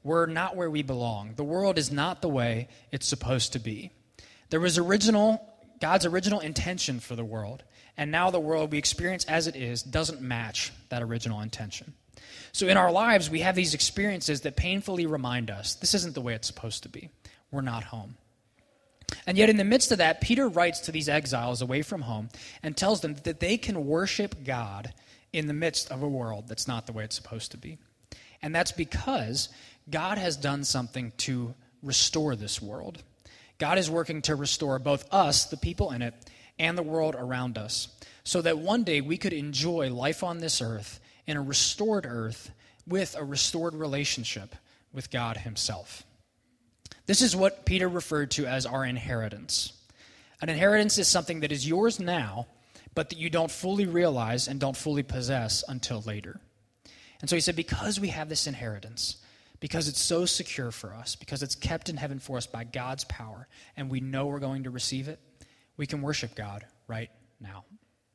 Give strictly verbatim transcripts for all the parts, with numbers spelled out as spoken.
we're not where we belong. The world is not the way it's supposed to be. There was original, God's original intention for the world, and now the world we experience as it is doesn't match that original intention. So in our lives, we have these experiences that painfully remind us, this isn't the way it's supposed to be. We're not home. And yet in the midst of that, Peter writes to these exiles away from home and tells them that they can worship God in the midst of a world that's not the way it's supposed to be. And that's because God has done something to restore this world. God is working to restore both us, the people in it, and the world around us, so that one day we could enjoy life on this earth in a restored earth with a restored relationship with God himself. This is what Peter referred to as our inheritance. An inheritance is something that is yours now, but that you don't fully realize and don't fully possess until later. And so he said, because we have this inheritance, because it's so secure for us, because it's kept in heaven for us by God's power, and we know we're going to receive it, we can worship God right now.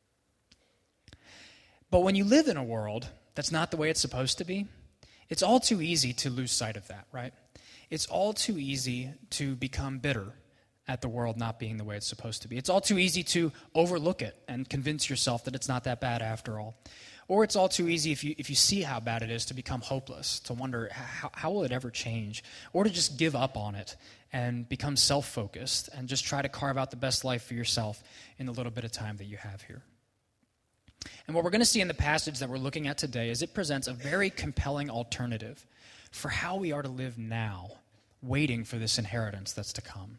But when you live in a world that's not the way it's supposed to be, it's all too easy to lose sight of that, right? It's all too easy to become bitter at the world not being the way it's supposed to be. It's all too easy to overlook it and convince yourself that it's not that bad after all. Or it's all too easy, if you if you see how bad it is, to become hopeless, to wonder, how, how will it ever change? Or to just give up on it and become self-focused and just try to carve out the best life for yourself in the little bit of time that you have here. And what we're going to see in the passage that we're looking at today is it presents a very compelling alternative for how we are to live now, waiting for this inheritance that's to come.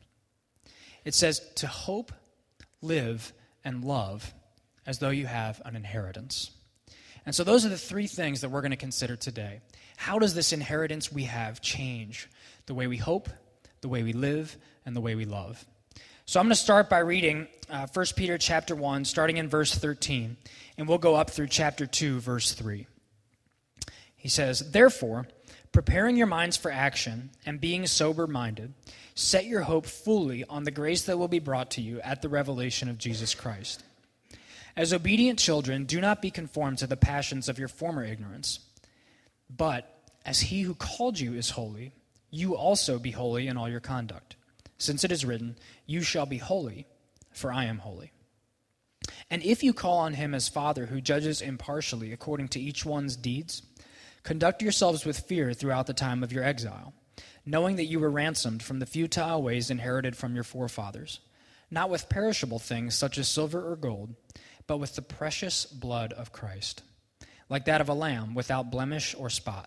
It says, to hope, live, and love as though you have an inheritance. And so those are the three things that we're going to consider today. How does this inheritance we have change the way we hope, the way we live, and the way we love? So I'm going to start by reading uh, First Peter chapter one, starting in verse thirteen, and we'll go up through chapter two, verse three. He says, therefore, preparing your minds for action and being sober-minded, set your hope fully on the grace that will be brought to you at the revelation of Jesus Christ. As obedient children, do not be conformed to the passions of your former ignorance, but as he who called you is holy, you also be holy in all your conduct. Since it is written, you shall be holy, for I am holy. And if you call on him as Father who judges impartially according to each one's deeds, conduct yourselves with fear throughout the time of your exile, knowing that you were ransomed from the futile ways inherited from your forefathers, not with perishable things such as silver or gold, but with the precious blood of Christ, like that of a lamb without blemish or spot.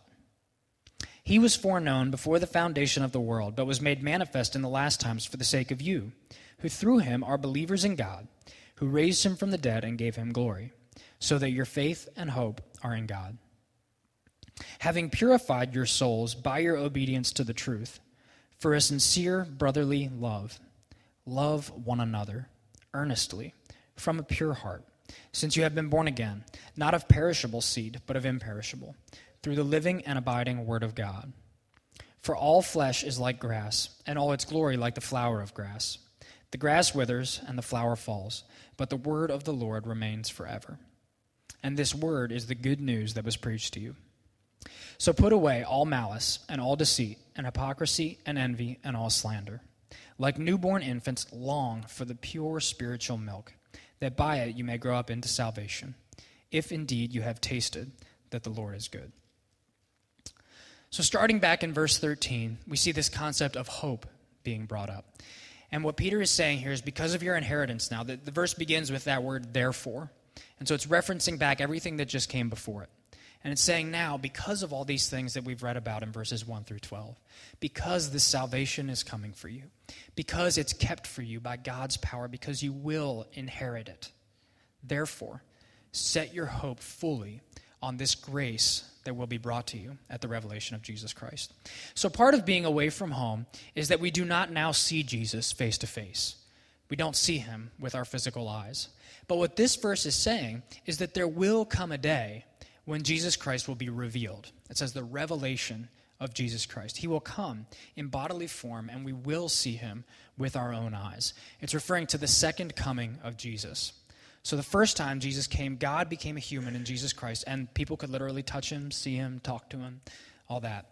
He was foreknown before the foundation of the world, but was made manifest in the last times for the sake of you, who through him are believers in God, who raised him from the dead and gave him glory, so that your faith and hope are in God. Having purified your souls by your obedience to the truth, for a sincere brotherly love, love one another earnestly from a pure heart, since you have been born again, not of perishable seed, but of imperishable, through the living and abiding word of God. For all flesh is like grass, and all its glory like the flower of grass. The grass withers, and the flower falls, but the word of the Lord remains forever. And this word is the good news that was preached to you. So put away all malice, and all deceit, and hypocrisy, and envy, and all slander. Like newborn infants, long for the pure spiritual milk, that by it you may grow up into salvation, if indeed you have tasted that the Lord is good. So starting back in verse thirteen, we see this concept of hope being brought up. And what Peter is saying here is because of your inheritance now, the, the verse begins with that word therefore. And so it's referencing back everything that just came before it. And it's saying now, because of all these things that we've read about in verses one through twelve, because this salvation is coming for you, because it's kept for you by God's power, because you will inherit it, therefore, set your hope fully on this grace that will be brought to you at the revelation of Jesus Christ. So part of being away from home is that we do not now see Jesus face to face. We don't see him with our physical eyes. But what this verse is saying is that there will come a day when Jesus Christ will be revealed. It says the revelation of Jesus Christ. He will come in bodily form, and we will see him with our own eyes. It's referring to the second coming of Jesus. So the first time Jesus came, God became a human in Jesus Christ, and people could literally touch him, see him, talk to him, all that.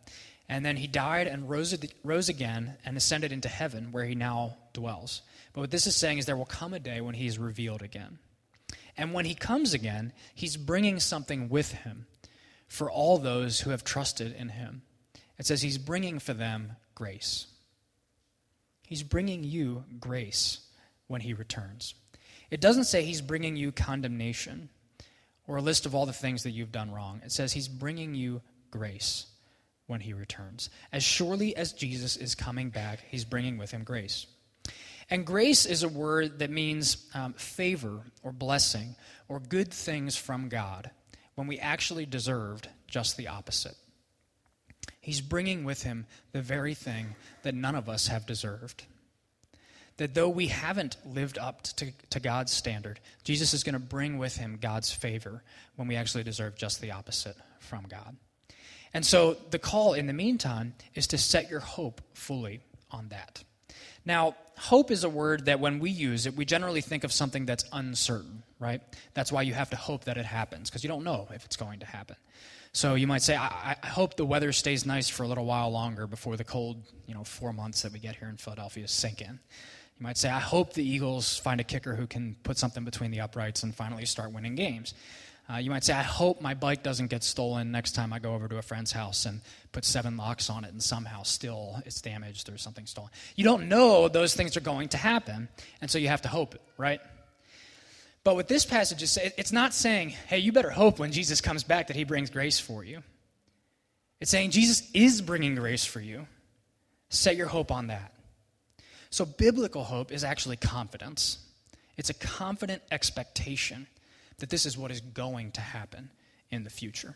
And then he died and rose, rose again and ascended into heaven where he now dwells. But what this is saying is there will come a day when he is revealed again. And when he comes again, he's bringing something with him for all those who have trusted in him. It says he's bringing for them grace. He's bringing you grace when he returns. It doesn't say he's bringing you condemnation or a list of all the things that you've done wrong. It says he's bringing you grace when he returns. As surely as Jesus is coming back, he's bringing with him grace. And grace is a word that means um, favor or blessing or good things from God when we actually deserved just the opposite. He's bringing with him the very thing that none of us have deserved. That though we haven't lived up to, to God's standard, Jesus is going to bring with him God's favor when we actually deserve just the opposite from God. And so the call in the meantime is to set your hope fully on that. Now, hope is a word that when we use it, we generally think of something that's uncertain, right? That's why you have to hope that it happens, because you don't know if it's going to happen. So you might say, I, I hope the weather stays nice for a little while longer before the cold, you know, four months that we get here in Philadelphia sink in. You might say, I hope the Eagles find a kicker who can put something between the uprights and finally start winning games. Uh, you might say, I hope my bike doesn't get stolen next time I go over to a friend's house and put seven locks on it and somehow still it's damaged or something stolen. You don't know those things are going to happen, and so you have to hope it, right? But what this passage is saying, it's not saying, hey, you better hope when Jesus comes back that he brings grace for you. It's saying Jesus is bringing grace for you. Set your hope on that. So biblical hope is actually confidence. It's a confident expectation that this is what is going to happen in the future.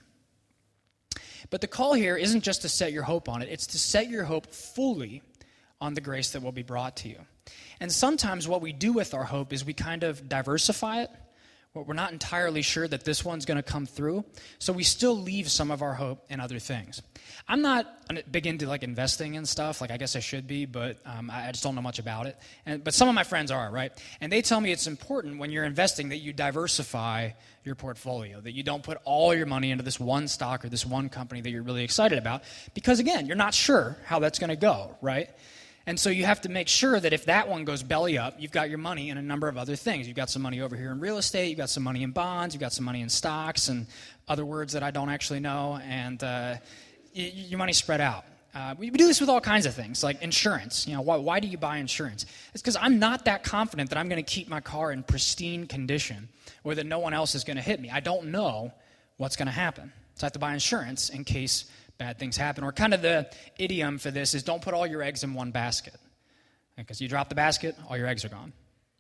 But the call here isn't just to set your hope on it. It's to set your hope fully on the grace that will be brought to you. And sometimes what we do with our hope is we kind of diversify it. We're not entirely sure that this one's going to come through, so we still leave some of our hope in other things. I'm not big into like investing and stuff. Like I guess I should be, but um, I just don't know much about it. And but some of my friends are, right? And they tell me it's important when you're investing that you diversify your portfolio, that you don't put all your money into this one stock or this one company that you're really excited about, because again, you're not sure how that's going to go, right? And so you have to make sure that if that one goes belly up, you've got your money in a number of other things. You've got some money over here in real estate, you've got some money in bonds, you've got some money in stocks and other words that I don't actually know, and uh, y- your money's spread out. Uh, we, we do this with all kinds of things, like insurance. You know, why, why do you buy insurance? It's because I'm not that confident that I'm going to keep my car in pristine condition or that no one else is going to hit me. I don't know what's going to happen. So I have to buy insurance in case bad things happen. Or kind of the idiom for this is don't put all your eggs in one basket. Because you drop the basket, all your eggs are gone.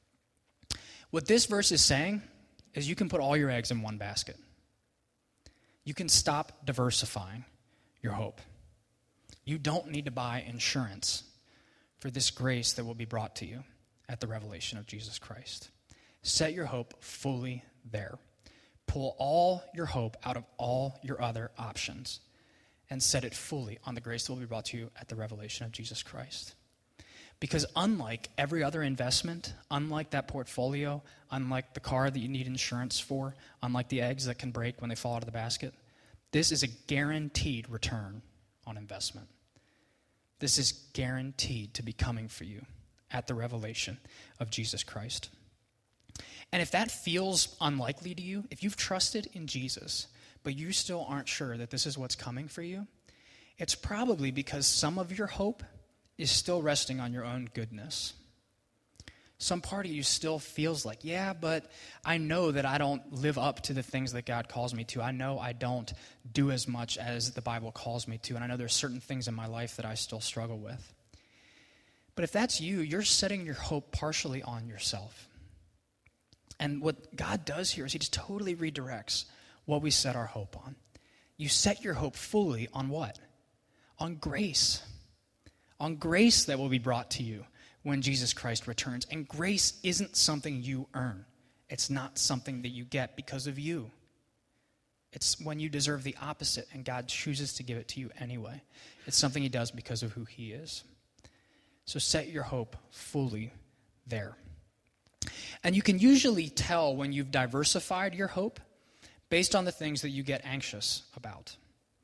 What this verse is saying is you can put all your eggs in one basket. You can stop diversifying your hope. You don't need to buy insurance for this grace that will be brought to you at the revelation of Jesus Christ. Set your hope fully there. Pull all your hope out of all your other options and set it fully on the grace that will be brought to you at the revelation of Jesus Christ. Because unlike every other investment, unlike that portfolio, unlike the car that you need insurance for, unlike the eggs that can break when they fall out of the basket, this is a guaranteed return on investment. This is guaranteed to be coming for you at the revelation of Jesus Christ. And if that feels unlikely to you, if you've trusted in Jesus, but you still aren't sure that this is what's coming for you, it's probably because some of your hope is still resting on your own goodness. Some part of you still feels like, yeah, but I know that I don't live up to the things that God calls me to. I know I don't do as much as the Bible calls me to, and I know there's certain things in my life that I still struggle with. But if that's you, you're setting your hope partially on yourself. And what God does here is he just totally redirects what we set our hope on. You set your hope fully on what? On grace. On grace that will be brought to you when Jesus Christ returns. And grace isn't something you earn. It's not something that you get because of you. It's when you deserve the opposite and God chooses to give it to you anyway. It's something he does because of who he is. So set your hope fully there. And you can usually tell when you've diversified your hope based on the things that you get anxious about.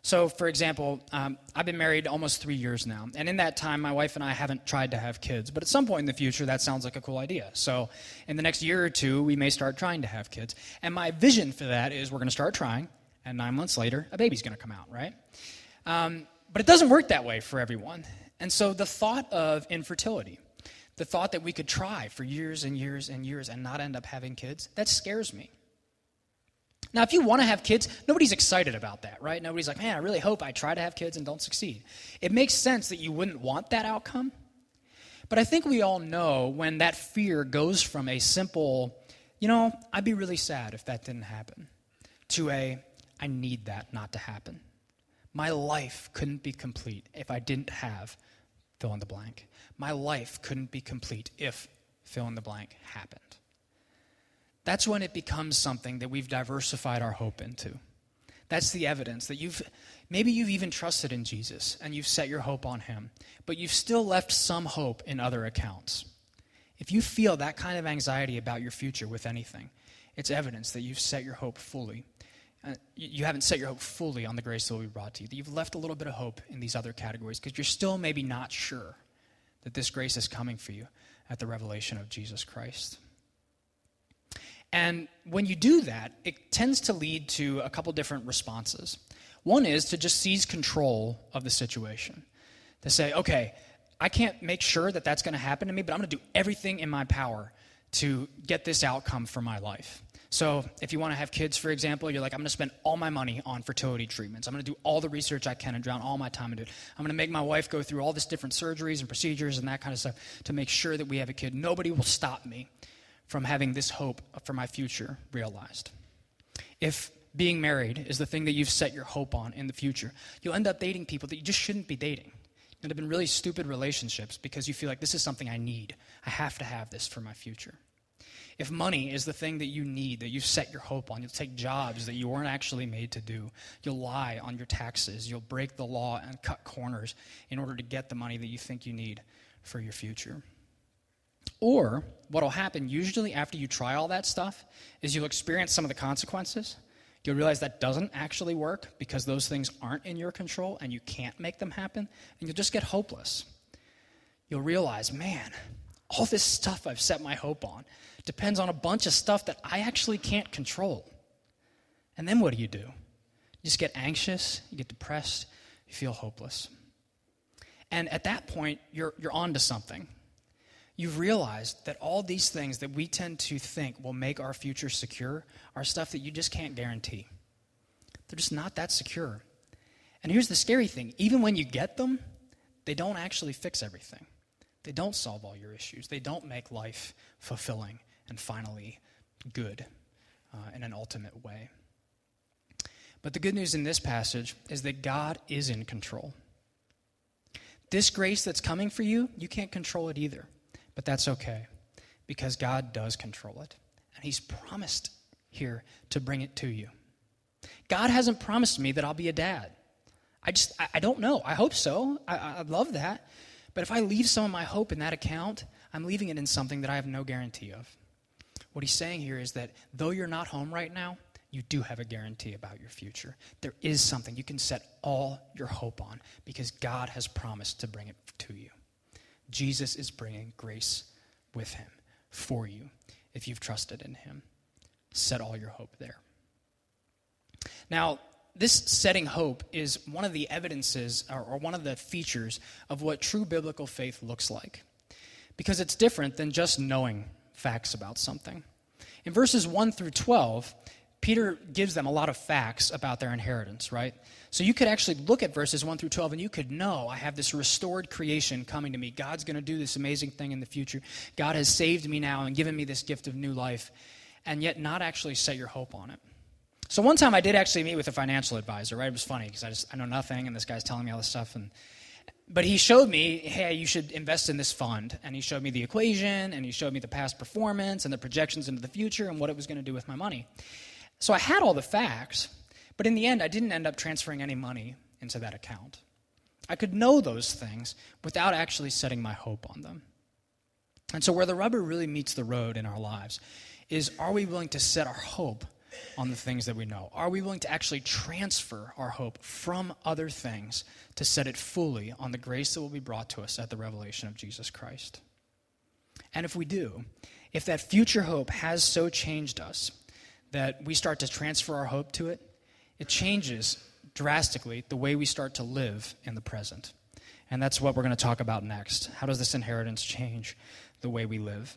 So, for example, um, I've been married almost three years now, and in that time, my wife and I haven't tried to have kids, but at some point in the future, that sounds like a cool idea. So, in the next year or two, we may start trying to have kids, and my vision for that is we're going to start trying, and nine months later, a baby's going to come out, right? Um, but it doesn't work that way for everyone, and so the thought of infertility, the thought that we could try for years and years and years and not end up having kids, that scares me. Now, if you want to have kids, nobody's excited about that, right? Nobody's like, man, I really hope I try to have kids and don't succeed. It makes sense that you wouldn't want that outcome. But I think we all know when that fear goes from a simple, you know, I'd be really sad if that didn't happen, to a, I need that not to happen. My life couldn't be complete if I didn't have fill in the blank. My life couldn't be complete if fill in the blank happened. That's when it becomes something that we've diversified our hope into. That's the evidence that you've, maybe you've even trusted in Jesus and you've set your hope on him, but you've still left some hope in other accounts. If you feel that kind of anxiety about your future with anything, it's evidence that you've set your hope fully. Uh, you, you haven't set your hope fully on the grace that will be brought to you, that you've left a little bit of hope in these other categories because you're still maybe not sure that this grace is coming for you at the revelation of Jesus Christ. And when you do that, it tends to lead to a couple different responses. One is to just seize control of the situation. To say, okay, I can't make sure that that's going to happen to me, but I'm going to do everything in my power to get this outcome for my life. So if you want to have kids, for example, you're like, I'm going to spend all my money on fertility treatments. I'm going to do all the research I can and drown all my time into it. I'm going to make my wife go through all this different surgeries and procedures and that kind of stuff to make sure that we have a kid. Nobody will stop me from having this hope for my future realized. If being married is the thing that you've set your hope on in the future, you'll end up dating people that you just shouldn't be dating. You end up in really stupid relationships because you feel like this is something I need. I have to have this for my future. If money is the thing that you need, that you've set your hope on, you'll take jobs that you weren't actually made to do. You'll lie on your taxes. You'll break the law and cut corners in order to get the money that you think you need for your future. Or what will happen usually after you try all that stuff is you'll experience some of the consequences. You'll realize that doesn't actually work because those things aren't in your control and you can't make them happen, and you'll just get hopeless. You'll realize, man, all this stuff I've set my hope on depends on a bunch of stuff that I actually can't control. And then what do you do? You just get anxious, you get depressed, you feel hopeless. And at that point, you're you're on to something. You've realized that all these things that we tend to think will make our future secure are stuff that you just can't guarantee. They're just not that secure. And here's the scary thing. Even when you get them, they don't actually fix everything. They don't solve all your issues. They don't make life fulfilling and finally good uh, in an ultimate way. But the good news in this passage is that God is in control. This grace that's coming for you, you can't control it either. But that's okay, because God does control it. And he's promised here to bring it to you. God hasn't promised me that I'll be a dad. I just, I, I don't know. I hope so. I, I love that. But if I leave some of my hope in that account, I'm leaving it in something that I have no guarantee of. What he's saying here is that though you're not home right now, you do have a guarantee about your future. There is something you can set all your hope on because God has promised to bring it to you. Jesus is bringing grace with him for you if you've trusted in him. Set all your hope there. Now, this setting hope is one of the evidences or, or one of the features of what true biblical faith looks like, because it's different than just knowing facts about something. In verses one through twelve, Peter gives them a lot of facts about their inheritance, right? So you could actually look at verses one through twelve and you could know, I have this restored creation coming to me. God's going to do this amazing thing in the future. God has saved me now and given me this gift of new life, and yet not actually set your hope on it. So one time I did actually meet with a financial advisor, right? It was funny because I just I know nothing, and this guy's telling me all this stuff. And But he showed me, hey, you should invest in this fund. And he showed me the equation, and he showed me the past performance and the projections into the future and what it was going to do with my money. So I had all the facts, but in the end, I didn't end up transferring any money into that account. I could know those things without actually setting my hope on them. And so where the rubber really meets the road in our lives is, are we willing to set our hope on the things that we know? Are we willing to actually transfer our hope from other things to set it fully on the grace that will be brought to us at the revelation of Jesus Christ? And if we do, if that future hope has so changed us that we start to transfer our hope to it, it changes drastically the way we start to live in the present. And that's what we're going to talk about next. How does this inheritance change the way we live?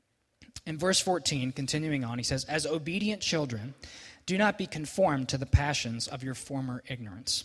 In verse fourteen, continuing on, he says, "As obedient children, do not be conformed to the passions of your former ignorance."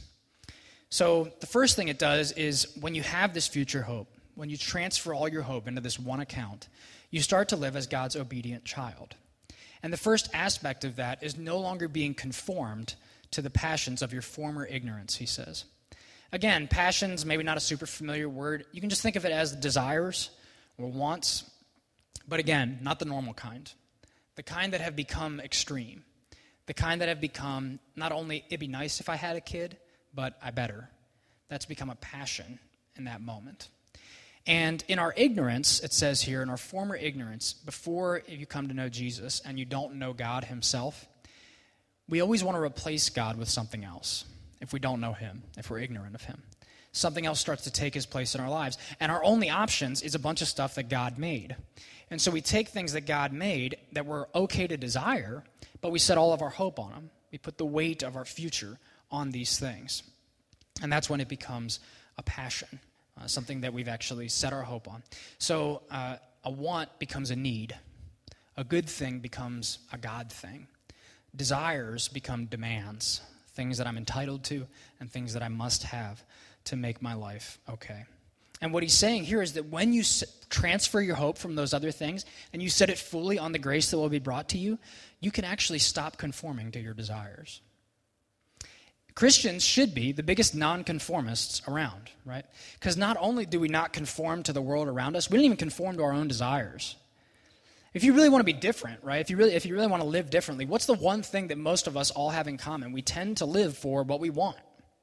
So the first thing it does is when you have this future hope, when you transfer all your hope into this one account, you start to live as God's obedient child. And the first aspect of that is no longer being conformed to the passions of your former ignorance, he says. Again, passions, maybe not a super familiar word. You can just think of it as desires or wants. But again, not the normal kind. The kind that have become extreme. The kind that have become not only, it'd be nice if I had a kid, but I better. That's become a passion in that moment. And in our ignorance, it says here, in our former ignorance, before you come to know Jesus and you don't know God himself, we always want to replace God with something else if we don't know him, if we're ignorant of him. Something else starts to take his place in our lives. And our only options is a bunch of stuff that God made. And so we take things that God made that were okay to desire, but we set all of our hope on them. We put the weight of our future on these things. And that's when it becomes a passion, uh, something that we've actually set our hope on. So uh, a want becomes a need. A good thing becomes a God thing. Desires become demands, things that I'm entitled to and things that I must have to make my life okay. And what he's saying here is that when you s- transfer your hope from those other things and you set it fully on the grace that will be brought to you, you can actually stop conforming to your desires. Christians should be the biggest nonconformists around, right? Because not only do we not conform to the world around us, we don't even conform to our own desires. If you really want to be different, right? If you really if you really want to live differently, what's the one thing that most of us all have in common? We tend to live for what we want.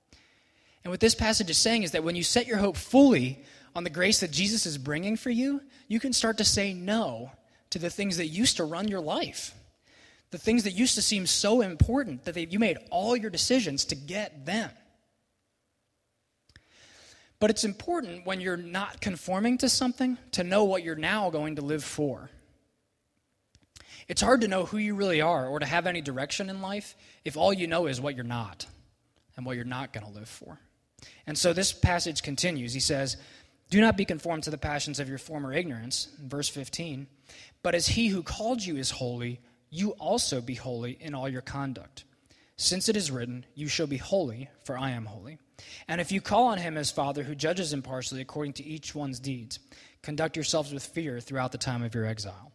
And what this passage is saying is that when you set your hope fully on the grace that Jesus is bringing for you, you can start to say no to the things that used to run your life. The things that used to seem so important that they, you made all your decisions to get them. But it's important when you're not conforming to something to know what you're now going to live for. It's hard to know who you really are or to have any direction in life if all you know is what you're not and what you're not going to live for. And so this passage continues. He says, "Do not be conformed to the passions of your former ignorance," in verse fifteen, "but as he who called you is holy, you also be holy in all your conduct. Since it is written, you shall be holy, for I am holy. And if you call on him as Father who judges impartially according to each one's deeds, conduct yourselves with fear throughout the time of your exile."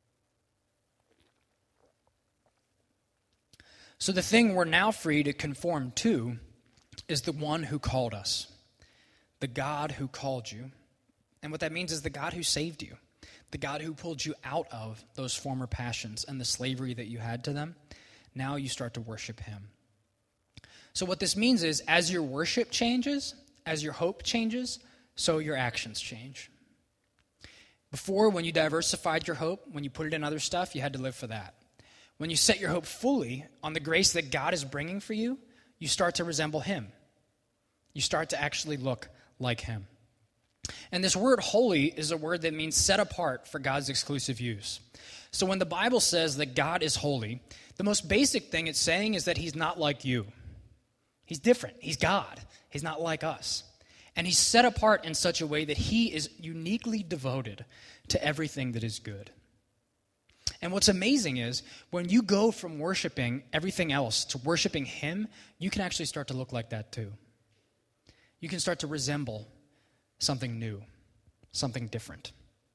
So the thing we're now free to conform to is the one who called us, the God who called you. And what that means is the God who saved you, the God who pulled you out of those former passions and the slavery that you had to them. Now you start to worship him. So what this means is as your worship changes, as your hope changes, so your actions change. Before, when you diversified your hope, when you put it in other stuff, you had to live for that. When you set your hope fully on the grace that God is bringing for you, you start to resemble him. You start to actually look like him. And this word holy is a word that means set apart for God's exclusive use. So when the Bible says that God is holy, the most basic thing it's saying is that he's not like you. He's different. He's God. He's not like us. And he's set apart in such a way that he is uniquely devoted to everything that is good. And what's amazing is when you go from worshiping everything else to worshiping him, you can actually start to look like that too. You can start to resemble something new, something different.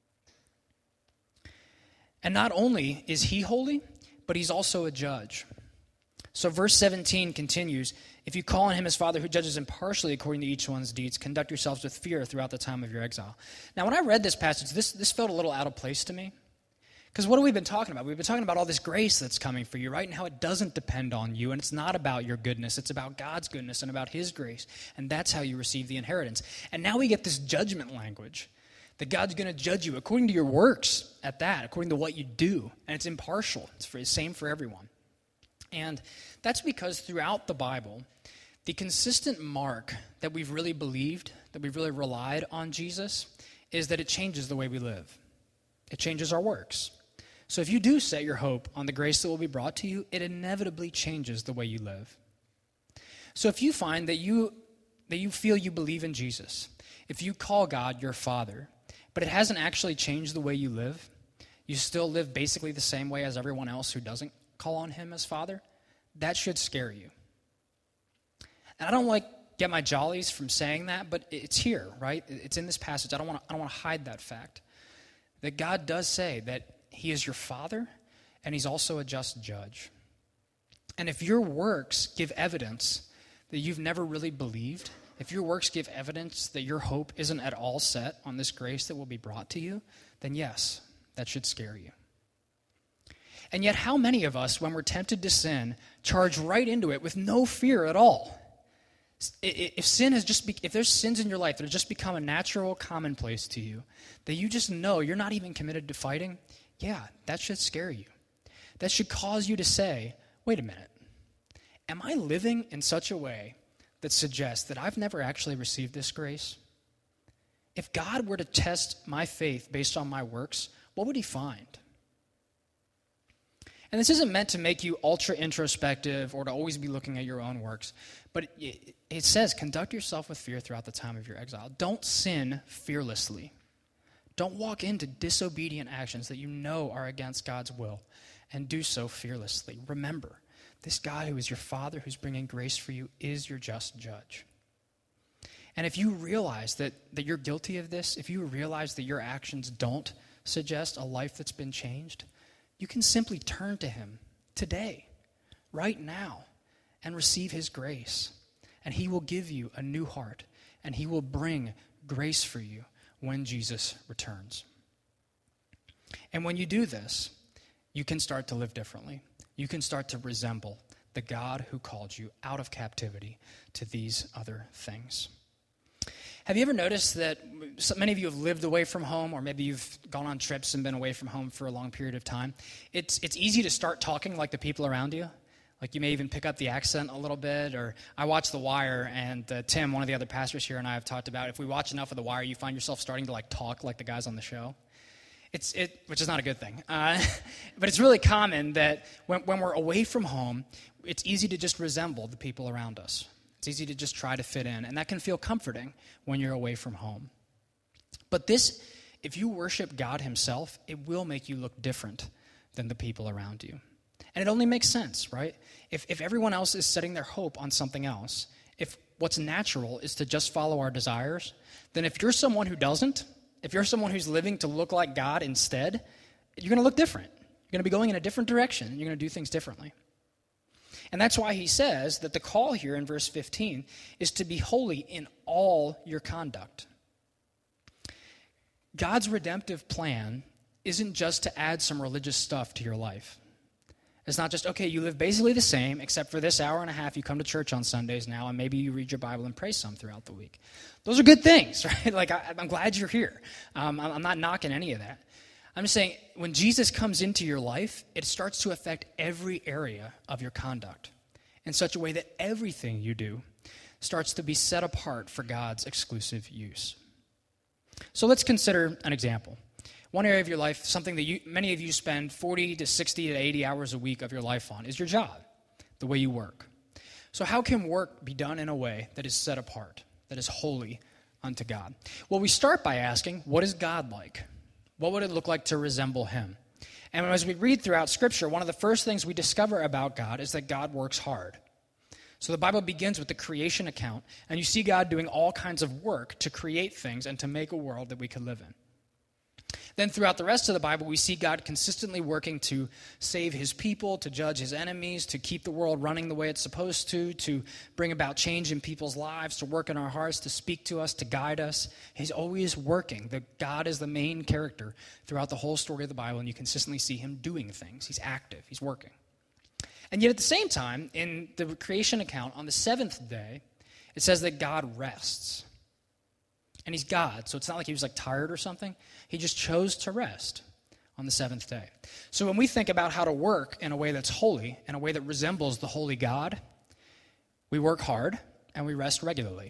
And not only is he holy, but he's also a judge. So verse seventeen continues, "If you call on him as Father who judges impartially according to each one's deeds, conduct yourselves with fear throughout the time of your exile." Now when I read this passage, this, this felt a little out of place to me. Because what have we been talking about? We've been talking about all this grace that's coming for you, right? And how it doesn't depend on you, and it's not about your goodness. It's about God's goodness and about his grace. And that's how you receive the inheritance. And now we get this judgment language, that God's going to judge you according to your works at that, according to what you do. And it's impartial. It's the same for everyone. And that's because throughout the Bible, the consistent mark that we've really believed, that we've really relied on Jesus, is that it changes the way we live. It changes our works. So if you do set your hope on the grace that will be brought to you, it inevitably changes the way you live. So if you find that you that you feel you believe in Jesus, if you call God your Father, but it hasn't actually changed the way you live, you still live basically the same way as everyone else who doesn't call on him as Father, that should scare you. And I don't like get my jollies from saying that, but it's here, right? It's in this passage. I don't want to I don't want to hide that fact. That God does say that he is your Father, and he's also a just judge. And if your works give evidence that you've never really believed, if your works give evidence that your hope isn't at all set on this grace that will be brought to you, then yes, that should scare you. And yet how many of us, when we're tempted to sin, charge right into it with no fear at all? If sin has just, be, if there's sins in your life that have just become a natural commonplace to you, that you just know you're not even committed to fighting, yeah, that should scare you. That should cause you to say, wait a minute, am I living in such a way that suggests that I've never actually received this grace? If God were to test my faith based on my works, what would he find? And this isn't meant to make you ultra introspective or to always be looking at your own works, but it, it says, conduct yourself with fear throughout the time of your exile. Don't sin fearlessly. Don't walk into disobedient actions that you know are against God's will, and do so fearlessly. Remember, this God who is your Father, who's bringing grace for you, is your just judge. And if you realize that, that you're guilty of this, if you realize that your actions don't suggest a life that's been changed, you can simply turn to him today, right now, and receive his grace. And he will give you a new heart, and he will bring grace for you when Jesus returns. And when you do this, you can start to live differently. You can start to resemble the God who called you out of captivity to these other things. Have you ever noticed that so many of you have lived away from home, or maybe you've gone on trips and been away from home for a long period of time? It's it's easy to start talking like the people around you. Like you may even pick up the accent a little bit. Or I watch The Wire, and uh, Tim, one of the other pastors here, and I have talked about if we watch enough of The Wire, you find yourself starting to like talk like the guys on the show. It's it, which is not a good thing. Uh, but it's really common that when, when we're away from home, it's easy to just resemble the people around us. It's easy to just try to fit in, and that can feel comforting when you're away from home. But this, if you worship God himself, it will make you look different than the people around you. And it only makes sense, right? If if everyone else is setting their hope on something else, if what's natural is to just follow our desires, then if you're someone who doesn't, if you're someone who's living to look like God instead, you're going to look different. You're going to be going in a different direction, and you're going to do things differently. And that's why he says that the call here in verse fifteen is to be holy in all your conduct. God's redemptive plan isn't just to add some religious stuff to your life. It's not just, okay, you live basically the same, except for this hour and a half you come to church on Sundays now, and maybe you read your Bible and pray some throughout the week. Those are good things, right? Like, I, I'm glad you're here. Um, I'm not knocking any of that. I'm just saying, when Jesus comes into your life, it starts to affect every area of your conduct in such a way that everything you do starts to be set apart for God's exclusive use. So let's consider an example. One area of your life, something that you, many of you spend forty to sixty to eighty hours a week of your life on, is your job, the way you work. So how can work be done in a way that is set apart, that is holy unto God? Well, we start by asking, what is God like? What would it look like to resemble him? And as we read throughout Scripture, one of the first things we discover about God is that God works hard. So the Bible begins with the creation account, and you see God doing all kinds of work to create things and to make a world that we could live in. Then throughout the rest of the Bible, we see God consistently working to save his people, to judge his enemies, to keep the world running the way it's supposed to, to bring about change in people's lives, to work in our hearts, to speak to us, to guide us. He's always working. The God is the main character throughout the whole story of the Bible, and you consistently see him doing things. He's active. He's working. And yet at the same time, in the creation account, on the seventh day, it says that God rests. And he's God, so it's not like he was like tired or something. He just chose to rest on the seventh day. So when we think about how to work in a way that's holy, in a way that resembles the holy God, we work hard and we rest regularly.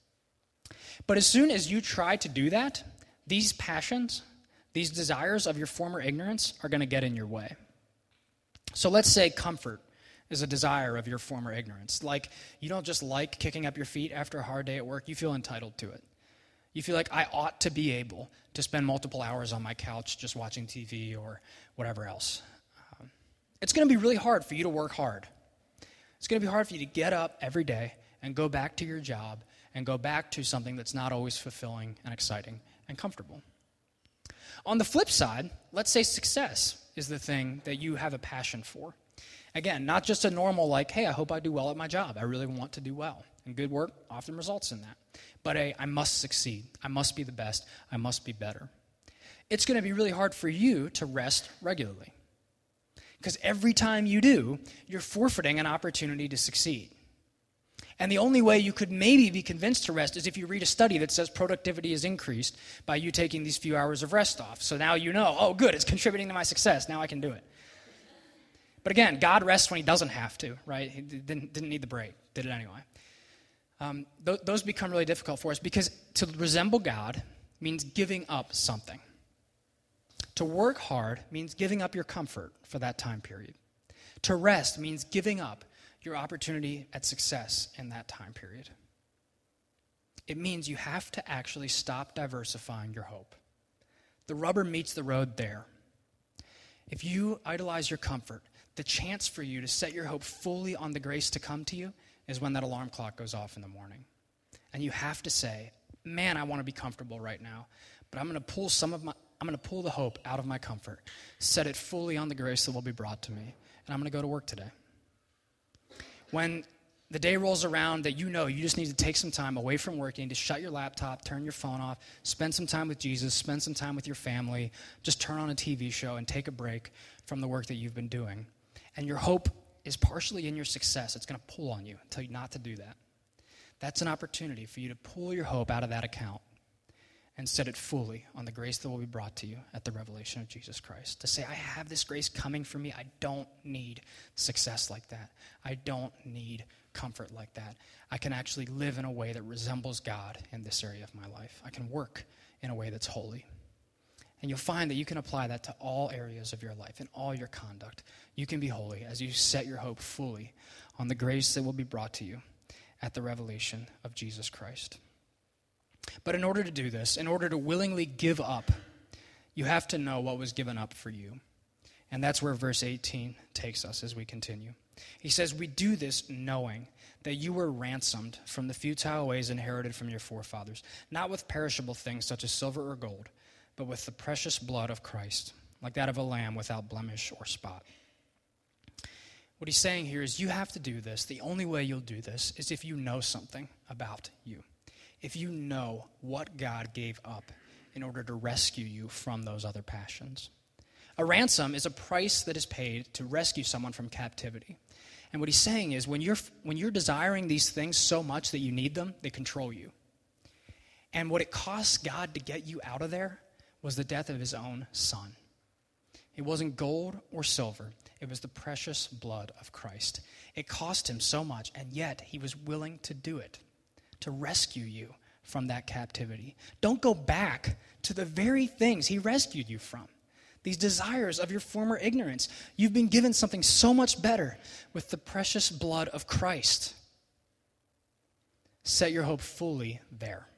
But as soon as you try to do that, these passions, these desires of your former ignorance are going to get in your way. So let's say comfort is a desire of your former ignorance. Like, you don't just like kicking up your feet after a hard day at work, you feel entitled to it. You feel like, I ought to be able to spend multiple hours on my couch just watching T V or whatever else. Um, it's going to be really hard for you to work hard. It's going to be hard for you to get up every day and go back to your job and go back to something that's not always fulfilling and exciting and comfortable. On the flip side, let's say success is the thing that you have a passion for. Again, not just a normal like, hey, I hope I do well at my job. I really want to do well. And good work often results in that. But a, I must succeed. I must be the best. I must be better. It's going to be really hard for you to rest regularly. Because every time you do, you're forfeiting an opportunity to succeed. And the only way you could maybe be convinced to rest is if you read a study that says productivity is increased by you taking these few hours of rest off. So now you know, oh, good, it's contributing to my success. Now I can do it. But again, God rests when he doesn't have to, right? He didn't, didn't need the break, did it anyway. Um, th- those become really difficult for us because to resemble God means giving up something. To work hard means giving up your comfort for that time period. To rest means giving up your opportunity at success in that time period. It means you have to actually stop diversifying your hope. The rubber meets the road there. If you idolize your comfort, the chance for you to set your hope fully on the grace to come to you is when that alarm clock goes off in the morning. And you have to say, man, I want to be comfortable right now, but I'm going to pull some of my, I'm going to pull the hope out of my comfort, set it fully on the grace that will be brought to me, and I'm going to go to work today. When the day rolls around that you know you just need to take some time away from working, to shut your laptop, turn your phone off, spend some time with Jesus, spend some time with your family, just turn on a T V show and take a break from the work that you've been doing. And your hope is partially in your success. It's going to pull on you and tell you not to do that. That's an opportunity for you to pull your hope out of that account and set it fully on the grace that will be brought to you at the revelation of Jesus Christ. To say, I have this grace coming for me. I don't need success like that. I don't need comfort like that. I can actually live in a way that resembles God in this area of my life. I can work in a way that's holy. And you'll find that you can apply that to all areas of your life and all your conduct. You can be holy as you set your hope fully on the grace that will be brought to you at the revelation of Jesus Christ. But in order to do this, in order to willingly give up, you have to know what was given up for you. And that's where verse eighteen takes us as we continue. He says, we do this knowing that you were ransomed from the futile ways inherited from your forefathers, not with perishable things such as silver or gold, but with the precious blood of Christ, like that of a lamb without blemish or spot. What he's saying here is you have to do this. The only way you'll do this is if you know something about you. If you know what God gave up in order to rescue you from those other passions. A ransom is a price that is paid to rescue someone from captivity. And what he's saying is when you're when you're desiring these things so much that you need them, they control you. And what it costs God to get you out of there was the death of his own son. It wasn't gold or silver. It was the precious blood of Christ. It cost him so much, and yet he was willing to do it, to rescue you from that captivity. Don't go back to the very things he rescued you from. These desires of your former ignorance. You've been given something so much better with the precious blood of Christ. Set your hope fully there.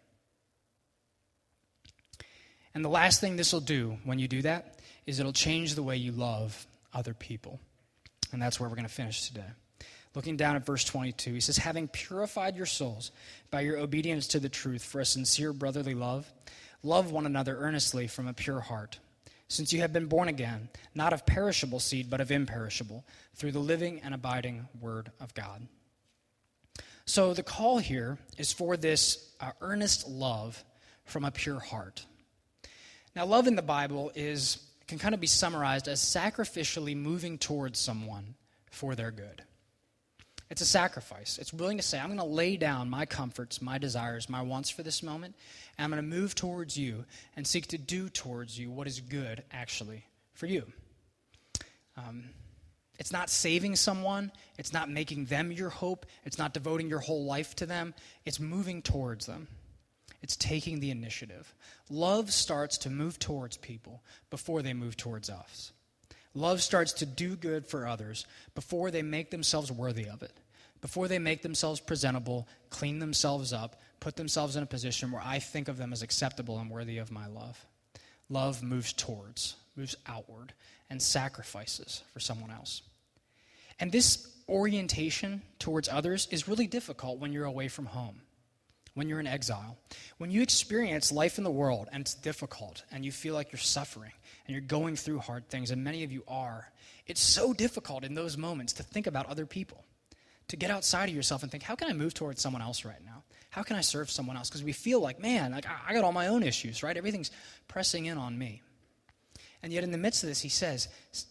And the last thing this will do when you do that is it'll change the way you love other people. And that's where we're going to finish today. Looking down at verse twenty-two, he says, having purified your souls by your obedience to the truth for a sincere brotherly love, love one another earnestly from a pure heart, since you have been born again, not of perishable seed, but of imperishable, through the living and abiding word of God. So the call here is for this uh, earnest love from a pure heart. Now, love in the Bible is can kind of be summarized as sacrificially moving towards someone for their good. It's a sacrifice. It's willing to say, I'm going to lay down my comforts, my desires, my wants for this moment, and I'm going to move towards you and seek to do towards you what is good, actually, for you. Um, it's not saving someone. It's not making them your hope. It's not devoting your whole life to them. It's moving towards them. It's taking the initiative. Love starts to move towards people before they move towards us. Love starts to do good for others before they make themselves worthy of it, before they make themselves presentable, clean themselves up, put themselves in a position where I think of them as acceptable and worthy of my love. Love moves towards, moves outward, and sacrifices for someone else. And this orientation towards others is really difficult when you're away from home, when you're in exile. When you experience life in the world and it's difficult and you feel like you're suffering and you're going through hard things, and many of you are, it's so difficult in those moments to think about other people, to get outside of yourself and think, how can I move towards someone else right now? How can I serve someone else? Because we feel like, man, like I got all my own issues, right? Everything's pressing in on me. And yet in the midst of this, he says,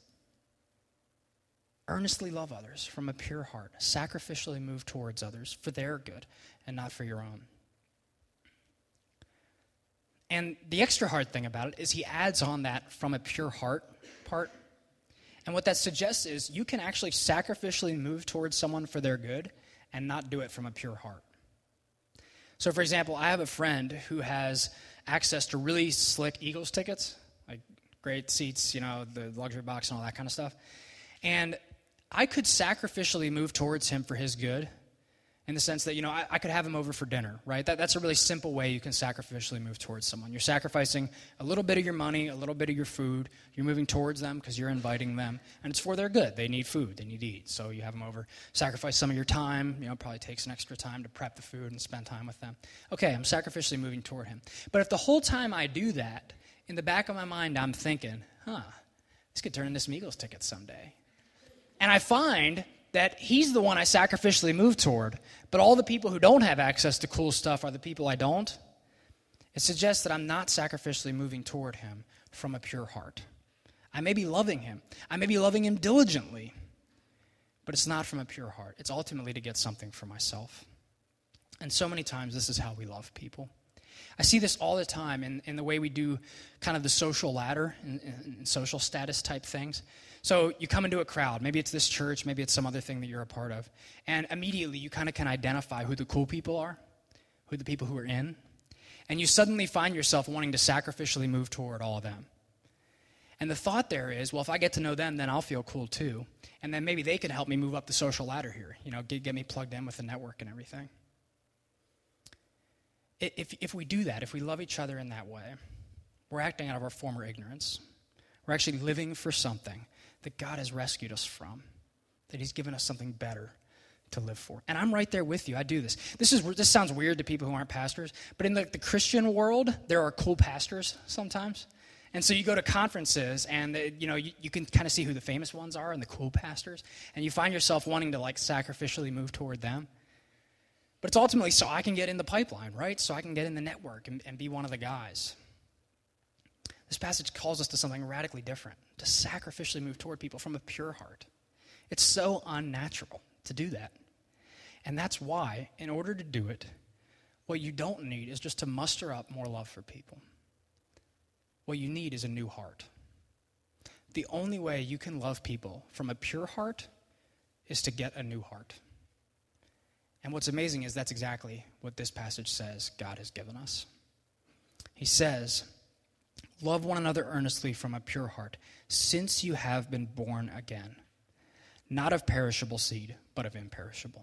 earnestly love others from a pure heart, sacrificially move towards others for their good and not for your own. And the extra hard thing about it is he adds on that from a pure heart part. And what that suggests is you can actually sacrificially move towards someone for their good and not do it from a pure heart. So, for example, I have a friend who has access to really slick Eagles tickets, like great seats, you know, the luxury box and all that kind of stuff. And I could sacrificially move towards him for his good in the sense that, you know, I, I could have him over for dinner, right? That, that's a really simple way you can sacrificially move towards someone. You're sacrificing a little bit of your money, a little bit of your food. You're moving towards them because you're inviting them, and it's for their good. They need food. They need to eat. So you have them over. Sacrifice some of your time. You know, probably takes an extra time to prep the food and spend time with them. Okay, I'm sacrificially moving toward him. But if the whole time I do that, in the back of my mind, I'm thinking, huh, this could turn into some Eagles tickets someday. And I find that he's the one I sacrificially move toward, but all the people who don't have access to cool stuff are the people I don't. It suggests that I'm not sacrificially moving toward him from a pure heart. I may be loving him. I may be loving him diligently, but it's not from a pure heart. It's ultimately to get something for myself. And so many times this is how we love people. I see this all the time in, in the way we do kind of the social ladder and, and social status type things. So you come into a crowd, maybe it's this church, maybe it's some other thing that you're a part of, and immediately you kind of can identify who the cool people are, who the people who are in, and you suddenly find yourself wanting to sacrificially move toward all of them. And the thought there is, well, if I get to know them, then I'll feel cool too, and then maybe they can help me move up the social ladder here, you know, get, get me plugged in with the network and everything. If, if we do that, if we love each other in that way, we're acting out of our former ignorance. We're actually living for something that God has rescued us from, that he's given us something better to live for. And I'm right there with you. I do this. This is this sounds weird to people who aren't pastors, but in the, the Christian world, there are cool pastors sometimes. And so you go to conferences, and they, you know you, you can kind of see who the famous ones are and the cool pastors, and you find yourself wanting to like sacrificially move toward them. But it's ultimately so I can get in the pipeline, right? So I can get in the network and, and be one of the guys. This passage calls us to something radically different, to sacrificially move toward people from a pure heart. It's so unnatural to do that. And that's why, in order to do it, what you don't need is just to muster up more love for people. What you need is a new heart. The only way you can love people from a pure heart is to get a new heart. And what's amazing is that's exactly what this passage says God has given us. He says, love one another earnestly from a pure heart, since you have been born again, not of perishable seed, but of imperishable.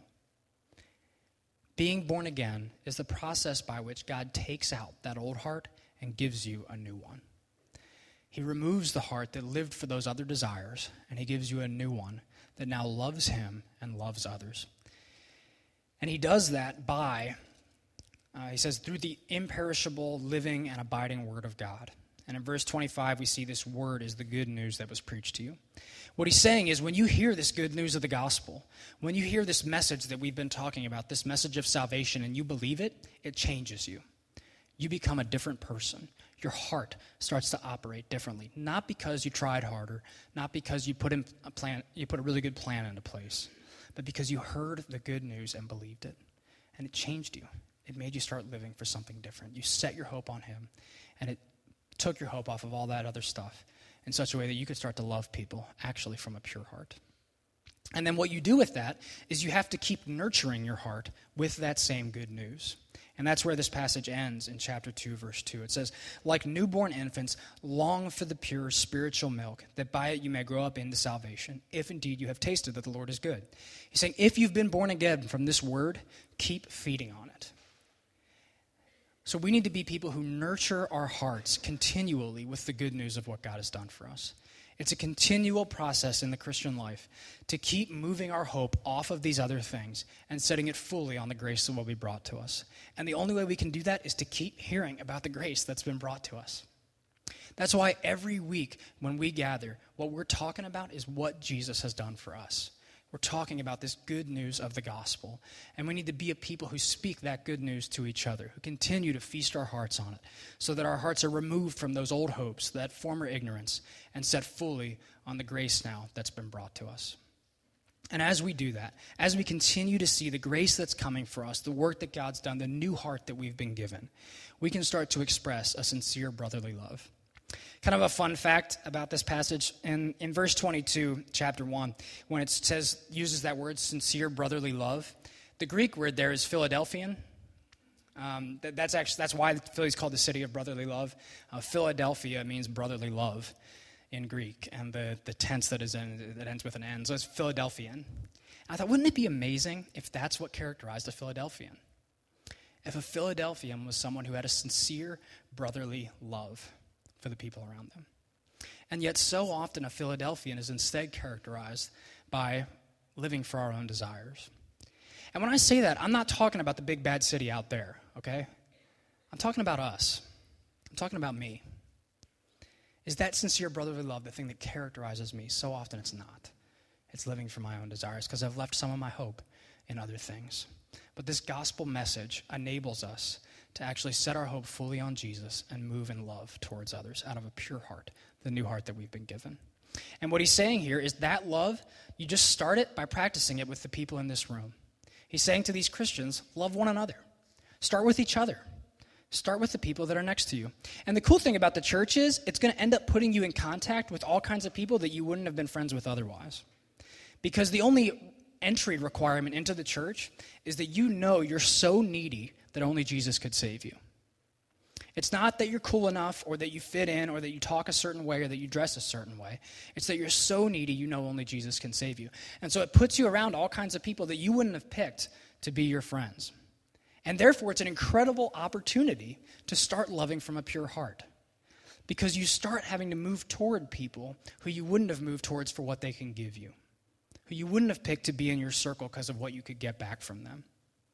Being born again is the process by which God takes out that old heart and gives you a new one. He removes the heart that lived for those other desires, and he gives you a new one that now loves him and loves others. And he does that by, uh, he says, through the imperishable, living, and abiding word of God. And in verse twenty-five, we see this word is the good news that was preached to you. What he's saying is when you hear this good news of the gospel, when you hear this message that we've been talking about, this message of salvation, and you believe it, it changes you. You become a different person. Your heart starts to operate differently, not because you tried harder, not because you put in a plan, you put a really good plan into place, but because you heard the good news and believed it, and it changed you. It made you start living for something different. You set your hope on him, and it took your hope off of all that other stuff in such a way that you could start to love people actually from a pure heart. And then what you do with that is you have to keep nurturing your heart with that same good news. And that's where this passage ends in chapter two, verse two. It says, like newborn infants, long for the pure spiritual milk, that by it you may grow up into salvation, if indeed you have tasted that the Lord is good. He's saying, if you've been born again from this word, keep feeding on it. So we need to be people who nurture our hearts continually with the good news of what God has done for us. It's a continual process in the Christian life to keep moving our hope off of these other things and setting it fully on the grace that will be brought to us. And the only way we can do that is to keep hearing about the grace that's been brought to us. That's why every week when we gather, what we're talking about is what Jesus has done for us. We're talking about this good news of the gospel. And we need to be a people who speak that good news to each other, who continue to feast our hearts on it, so that our hearts are removed from those old hopes, that former ignorance, and set fully on the grace now that's been brought to us. And as we do that, as we continue to see the grace that's coming for us, the work that God's done, the new heart that we've been given, we can start to express a sincere brotherly love. Kind of a fun fact about this passage, in, in verse twenty-two, chapter one, when it says, uses that word, sincere brotherly love, the Greek word there is Philadelphian. Um, that, that's actually that's why Philly's called the city of brotherly love. Uh, Philadelphia means brotherly love in Greek, and the, the tense that is in that ends with an N, so it's Philadelphian. And I thought, wouldn't it be amazing if that's what characterized a Philadelphian? If a Philadelphian was someone who had a sincere brotherly love for the people around them. And yet so often a Philadelphian is instead characterized by living for our own desires. And when I say that, I'm not talking about the big bad city out there, okay? I'm talking about us. I'm talking about me. Is that sincere brotherly love the thing that characterizes me? So often it's not. It's living for my own desires because I've left some of my hope in other things. But this gospel message enables us to actually set our hope fully on Jesus and move in love towards others out of a pure heart, the new heart that we've been given. And what he's saying here is that love, you just start it by practicing it with the people in this room. He's saying to these Christians, love one another. Start with each other. Start with the people that are next to you. And the cool thing about the church is it's going to end up putting you in contact with all kinds of people that you wouldn't have been friends with otherwise. Because the only entry requirement into the church is that you know you're so needy that only Jesus could save you. It's not that you're cool enough or that you fit in or that you talk a certain way or that you dress a certain way. It's that you're so needy you know only Jesus can save you. And so it puts you around all kinds of people that you wouldn't have picked to be your friends. And therefore it's an incredible opportunity to start loving from a pure heart. Because you start having to move toward people who you wouldn't have moved towards for what they can give you. Who you wouldn't have picked to be in your circle because of what you could get back from them.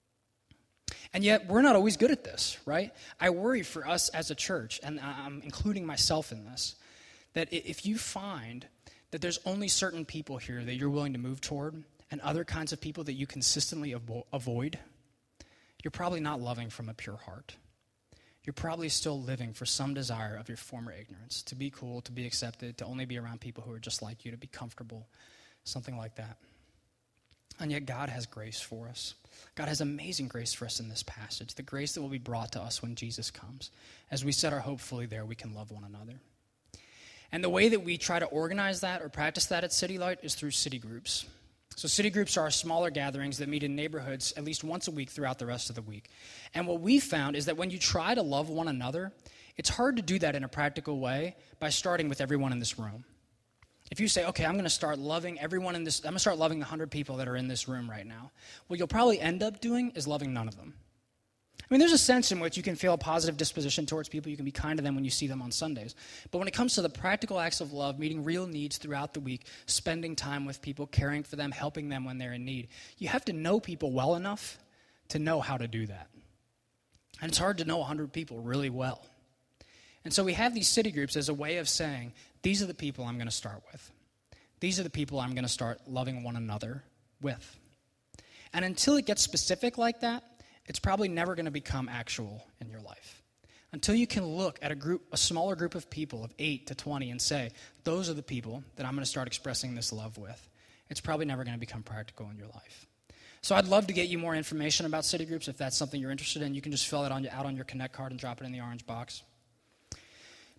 And yet, we're not always good at this, right? I worry for us as a church, and I'm including myself in this, that if you find that there's only certain people here that you're willing to move toward and other kinds of people that you consistently avo- avoid, you're probably not loving from a pure heart. You're probably still living for some desire of your former ignorance, to be cool, to be accepted, to only be around people who are just like you, to be comfortable, something like that. And yet God has grace for us. God has amazing grace for us in this passage, the grace that will be brought to us when Jesus comes. As we set our hope fully there, we can love one another. And the way that we try to organize that or practice that at City Light is through city groups. So city groups are our smaller gatherings that meet in neighborhoods at least once a week throughout the rest of the week. And what we found is that when you try to love one another, it's hard to do that in a practical way by starting with everyone in this room. If you say, okay, I'm going to start loving everyone in this, I'm going to start loving the hundred people that are in this room right now, what you'll probably end up doing is loving none of them. I mean, there's a sense in which you can feel a positive disposition towards people. You can be kind to them when you see them on Sundays. But when it comes to the practical acts of love, meeting real needs throughout the week, spending time with people, caring for them, helping them when they're in need, you have to know people well enough to know how to do that. And it's hard to know one hundred people really well. And so we have these city groups as a way of saying, these are the people I'm going to start with. These are the people I'm going to start loving one another with. And until it gets specific like that, it's probably never going to become actual in your life. Until you can look at a group, a smaller group of people of eight to twenty and say, those are the people that I'm going to start expressing this love with, it's probably never going to become practical in your life. So I'd love to get you more information about city groups. If that's something you're interested in, you can just fill it on, out on your Connect card and drop it in the orange box.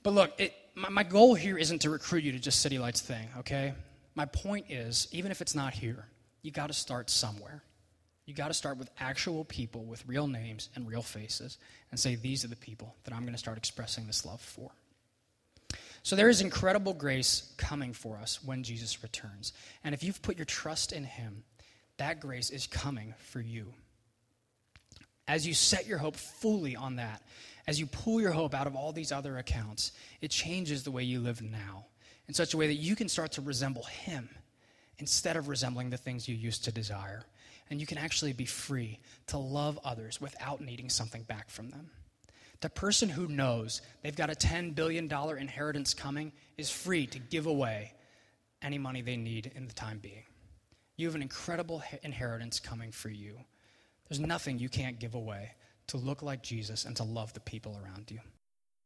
But look, it, my, my goal here isn't to recruit you to just City Lights thing, okay? My point is, even if it's not here, you got to start somewhere. You got to start with actual people with real names and real faces and say, these are the people that I'm going to start expressing this love for. So there is incredible grace coming for us when Jesus returns. And if you've put your trust in him, that grace is coming for you. As you set your hope fully on that, as you pull your hope out of all these other accounts, it changes the way you live now in such a way that you can start to resemble him instead of resembling the things you used to desire. And you can actually be free to love others without needing something back from them. The person who knows they've got a ten billion dollars inheritance coming is free to give away any money they need in the time being. You have an incredible inheritance coming for you. There's nothing you can't give away to look like Jesus and to love the people around you.